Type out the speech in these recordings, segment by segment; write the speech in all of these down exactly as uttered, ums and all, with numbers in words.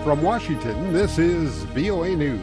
From Washington, this is V O A News.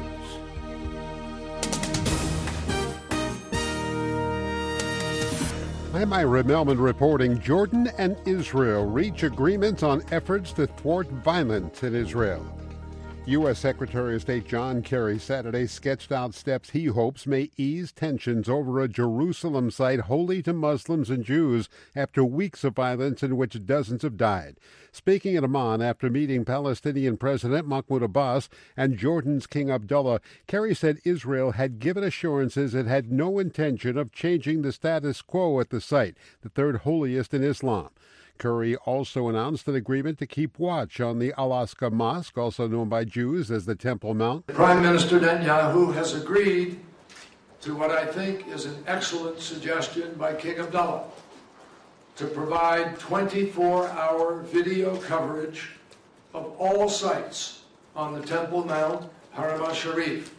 I'm Ira Melman reporting. Jordan and Israel reach agreements on efforts to thwart violence in Israel. U S. Secretary of State John Kerry Saturday sketched out steps he hopes may ease tensions over a Jerusalem site holy to Muslims and Jews after weeks of violence in which dozens have died. Speaking in Amman after meeting Palestinian President Mahmoud Abbas and Jordan's King Abdullah, Kerry said Israel had given assurances it had no intention of changing the status quo at the site, the third holiest in Islam. Kerry also announced an agreement to keep watch on the Al-Aqsa Mosque, also known by Jews as the Temple Mount. Prime Minister Netanyahu has agreed to what I think is an excellent suggestion by King Abdullah to provide twenty-four hour video coverage of all sites on the Temple Mount, Haram al-Sharif.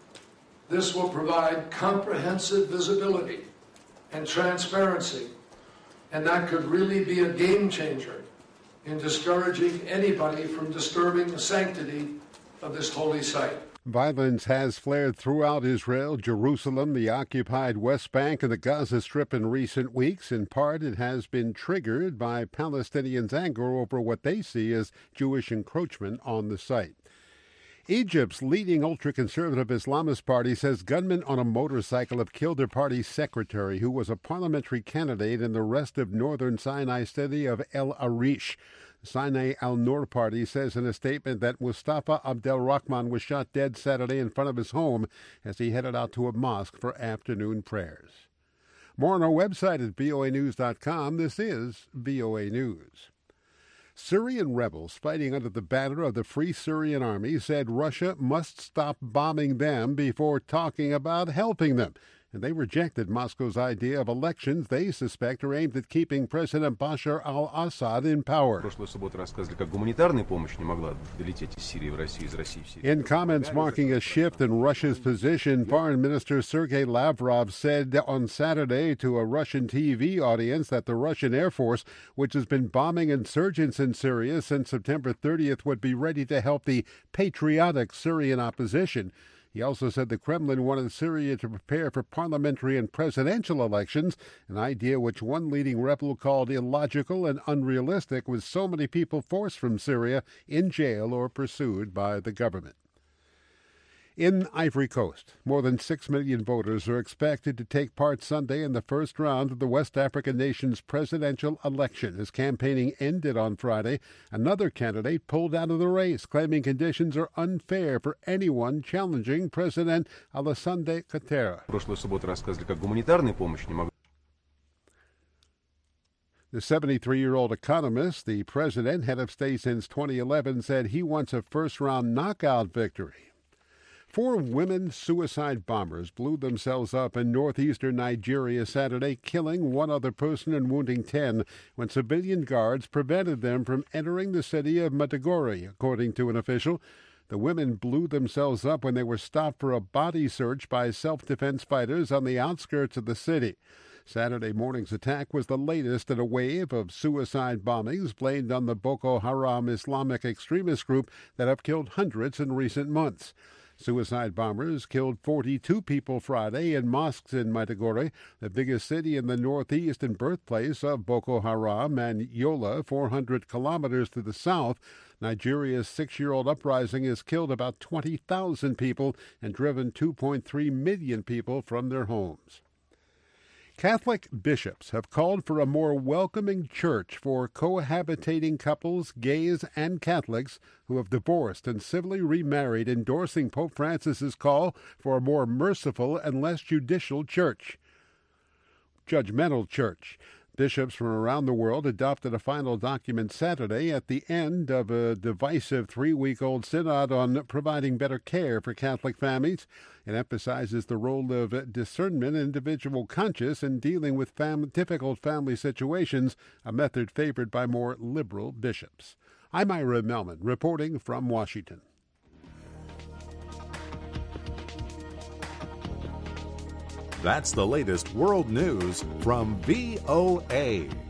This will provide comprehensive visibility and transparency, and that could really be a game changer in discouraging anybody from disturbing the sanctity of this holy site. Violence has flared throughout Israel, Jerusalem, the occupied West Bank, and the Gaza Strip in recent weeks. In part, it has been triggered by Palestinians' anger over what they see as Jewish encroachment on the site. Egypt's leading ultra-conservative Islamist party says gunmen on a motorcycle have killed their party's secretary, who was a parliamentary candidate in the rest of northern Sinai city of El Arish. The Sinai al-Nur party says in a statement that Mustafa Abdelrahman was shot dead Saturday in front of his home as he headed out to a mosque for afternoon prayers. More on our website at V O A news dot com. This is V O A News. Syrian rebels fighting under the banner of the Free Syrian Army said Russia must stop bombing them before talking about helping them. And they rejected Moscow's idea of elections they suspect are aimed at keeping President Bashar al-Assad in power. In comments marking a shift in Russia's position, Foreign Minister Sergei Lavrov said on Saturday to a Russian T V audience that the Russian Air Force, which has been bombing insurgents in Syria since September thirtieth, would be ready to help the patriotic Syrian opposition. He also said the Kremlin wanted Syria to prepare for parliamentary and presidential elections, an idea which one leading rebel called illogical and unrealistic, with so many people forced from Syria in jail or pursued by the government. In Ivory Coast, more than six million voters are expected to take part Sunday in the first round of the West African nation's presidential election. As campaigning ended on Friday, another candidate pulled out of the race, claiming conditions are unfair for anyone challenging President Alassane Ouattara. The seventy-three-year-old economist, the president, head of state since twenty eleven, said he wants a first-round knockout victory. Four women suicide bombers blew themselves up in northeastern Nigeria Saturday, killing one other person and wounding ten when civilian guards prevented them from entering the city of Maiduguri, according to an official. The women blew themselves up when they were stopped for a body search by self-defense fighters on the outskirts of the city. Saturday morning's attack was the latest in a wave of suicide bombings blamed on the Boko Haram Islamic extremist group that have killed hundreds in recent months. Suicide bombers killed forty-two people Friday in mosques in Maiduguri, the biggest city in the northeast and birthplace of Boko Haram, and Yola, four hundred kilometers to the south. Nigeria's six-year-old uprising has killed about twenty thousand people and driven two point three million people from their homes. Catholic bishops have called for a more welcoming church for cohabitating couples, gays and Catholics who have divorced and civilly remarried, endorsing Pope Francis's call for a more merciful and less judicial church. Judgmental church. Bishops from around the world adopted a final document Saturday at the end of a divisive three-week-old synod on providing better care for Catholic families. It emphasizes the role of discernment and individual conscience in dealing with fam- difficult family situations, a method favored by more liberal bishops. I'm Ira Melman, reporting from Washington. That's the latest world news from V O A.